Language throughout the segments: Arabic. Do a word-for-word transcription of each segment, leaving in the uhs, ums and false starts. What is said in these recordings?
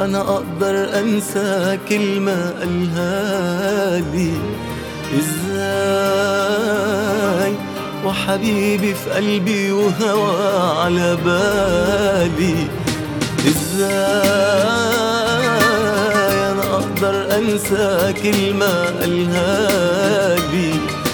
أنا أقدر أنسى كلمة قالها لي؟ إزاي وحبيبي في قلبي وهوى على بالي؟ إزاي أنا أقدر أنسى كلمة قالها لي؟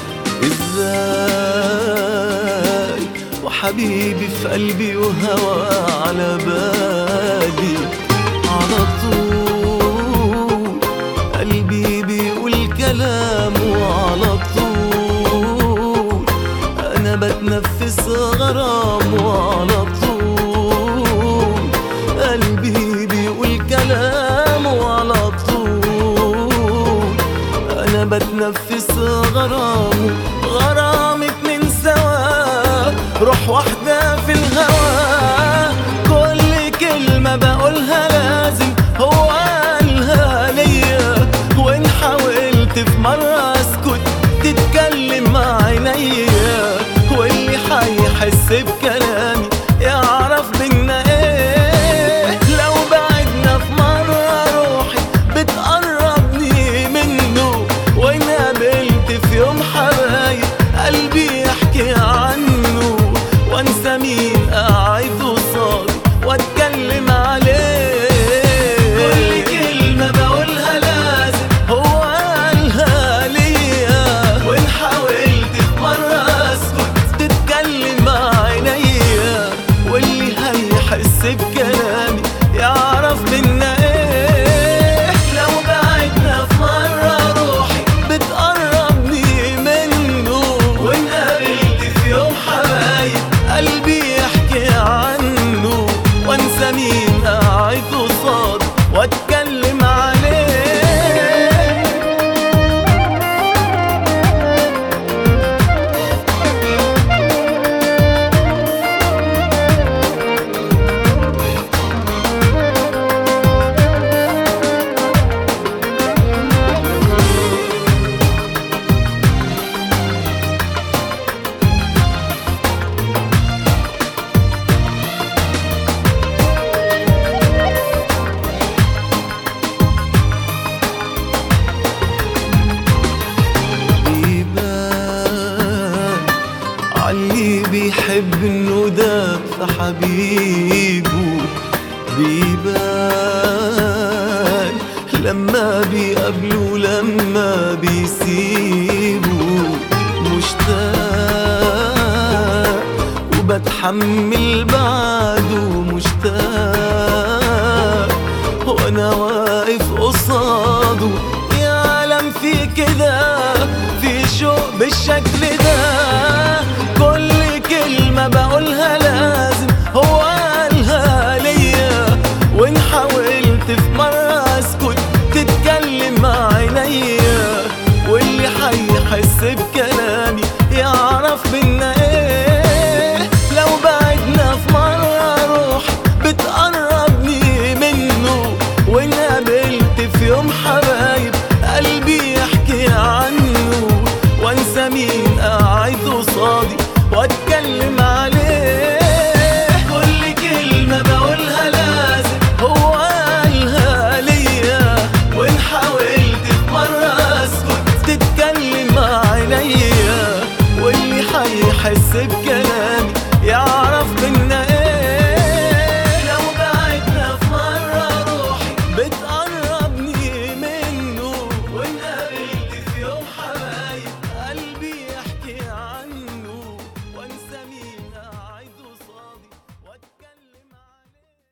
إزاي وحبيبي في قلبي وهوى على بالي؟ على طول قلبي بيقول كلام، وعلى طول أنا بتنفس غرام، وعلى طول قلبي بيقول كلام، وعلى طول أنا بتنفس غرام. غرامك من سوا روح واحدة في الهوا، كل كلمة بقولها لازم هو قالها ليا، وإن حاولت في مرة أسكت تتكلم مع عينيا، واللي حيحس بكلامي يعرف بينا ايه. لو بعدنا في مرة روحي بتقربني منه، وإن قابلت في يوم حبايب قلبي يحكي عنه، وانسى مين قاعد قصادي واتكلم عليه. كل كلمة بقولها لازم هو قالها ليا، وإن حاولت في مرة أسكت تتكلم مع عينيا، واللي هيحس بكلامي يعرف بينا ايه. لو بعدنا في مرة روحي بتقربني منه، وإن قابلت في يوم حبايب قلبي يحكي عنه، وانسى مين قاعد قصادي واتكلم عليه. اللي بيحب انه داب في حبيبه بيبان لما بيقابله، لما بيسيبه. مشتاق وبتحمل بعده، مشتاق وانا واقف قصاده. يا عالم في كده، في شوق بالشكل ده، كل كلمة بقولها لازم هو قالها ليا، وإن حاولت في مرة